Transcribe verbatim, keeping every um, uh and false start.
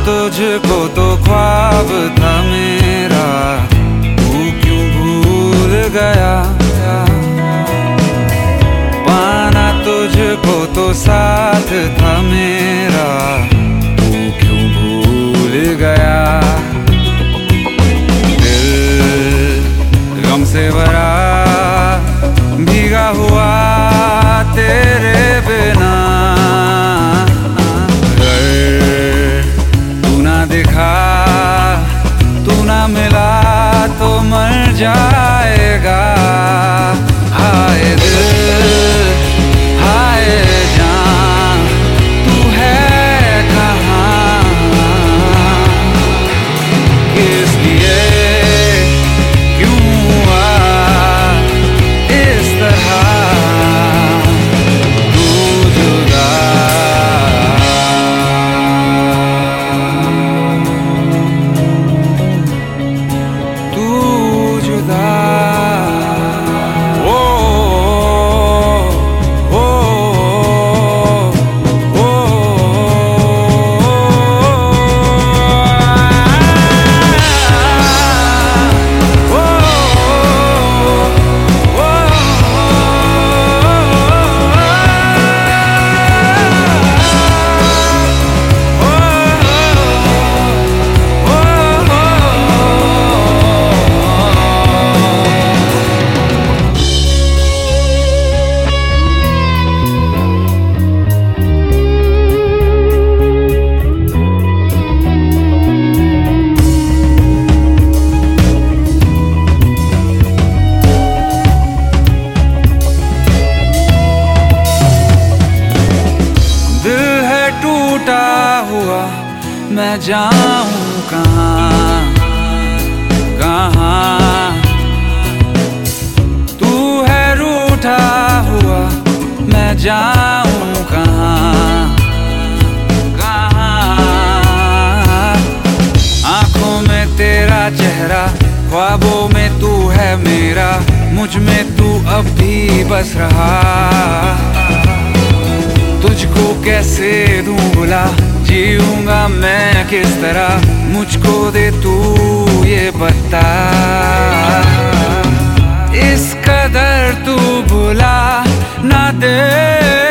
तुझको तो ख्वाब था मेरा, तू क्यों भूल गया। पाना तुझको तो साथ था मेरा, तू क्यों भूल गया। दिल गम से भरा भीगा हुआ तेरे बिना, दिखा तू ना मिला तो मर जाएगा। हाय दिल हाय जान तू है कहाँ, किस लिए क्यों हुआ इस तरह तू जुदा। टूटा हुआ मैं जाऊं कहाँ कहाँ, तू है रूठा हुआ मैं जाऊं कहाँ कहाँ। आंखों में तेरा चेहरा, ख्वाबों में तू है मेरा, मुझ में तू अब भी बस रहा। तुझको कैसे दूं भुला, जीऊंगा मैं किस तरह, मुझको दे तू ये बता। इस कदर तू भुला ना दे